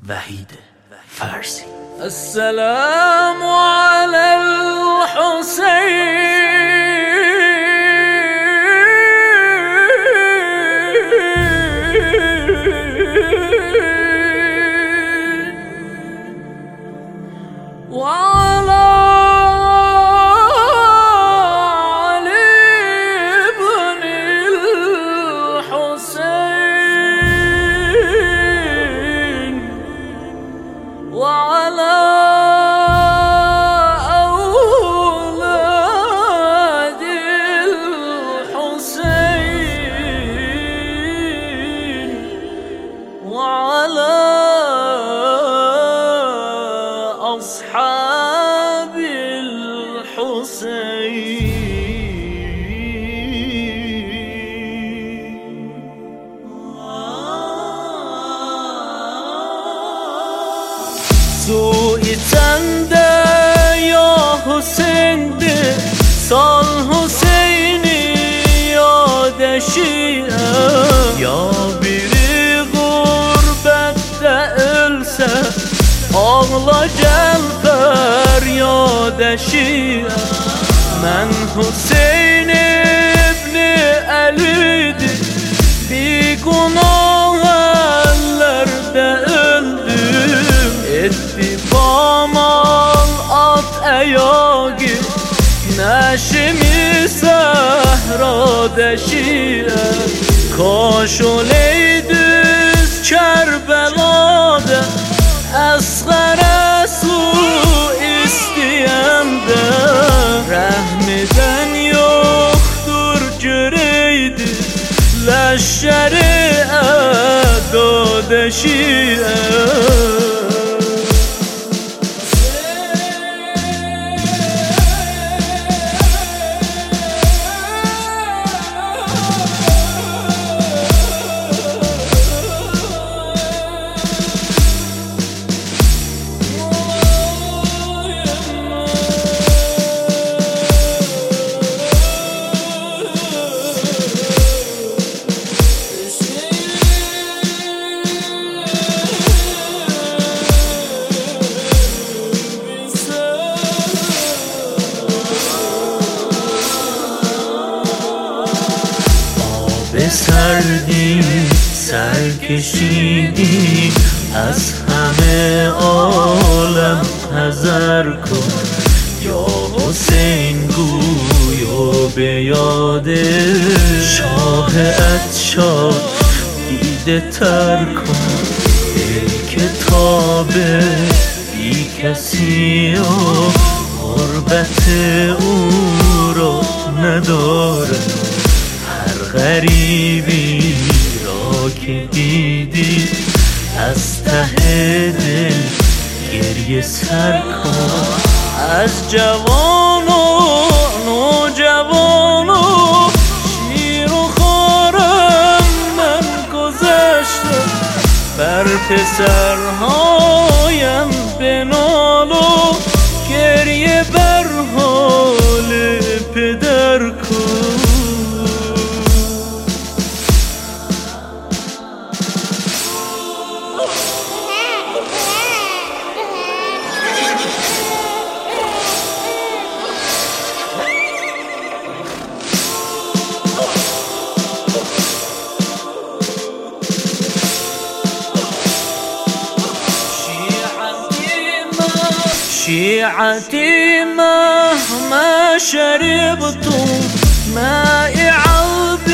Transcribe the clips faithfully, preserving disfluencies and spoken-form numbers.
وحید فارسی. السلام علی الحسین وعلى وعلى أولاد الحسين وعلى أصحاب الحسين. Suitende ya Hüseyin de sal Hüseyin'i yadeşiye, ya biri gurbette ölse ağla gel feryadeşiye. Men Hüseyin ibni Ali'dir, bir günah ellerde öldüm. Etti pamal at ayağı neşimi sehra deşiye. Kaş oleydiz Kerbela'da esgara su isteyem de, rahmiden yoktur göreydi leşşeri eda deşiye. سردی سرکشیدی از همه عالم حذر کن، یا حسین گویا به یاد شاه عطشان دیده تر کن. ای کتاب بی کسی و غربت او را نداره، غریبی را که دیدی از ته دل گریه سر کن. از جوان و نوجوان و شیر و خارم من گذشتم، بر پسرهایم بنال و گریه بر حال پدر کن. شيعتي مهما شربتم ماء عذب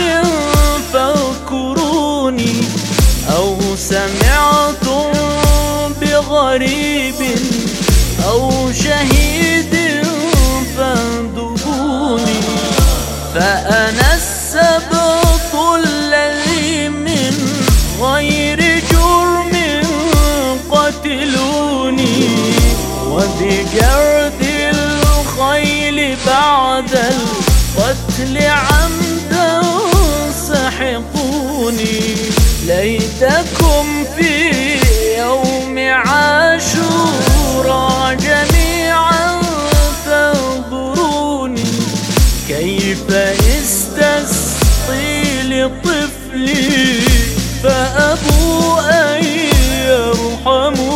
فاذكروني، أو سمعتم بغريب أو شهيد فاندبوني. فأنا السبط الذي من غير جرم قتلوني، وبجرد الخيل بعد القتل عمدا سحقوني. ليتكم في يوم عاشوراء جميعا تنظروني، كيف استسقي لطفلي فأبوا أن يرحموني.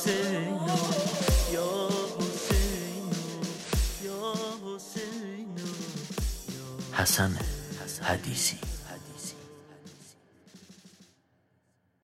حسین یا حسین یا حسین. حسن حدیثی.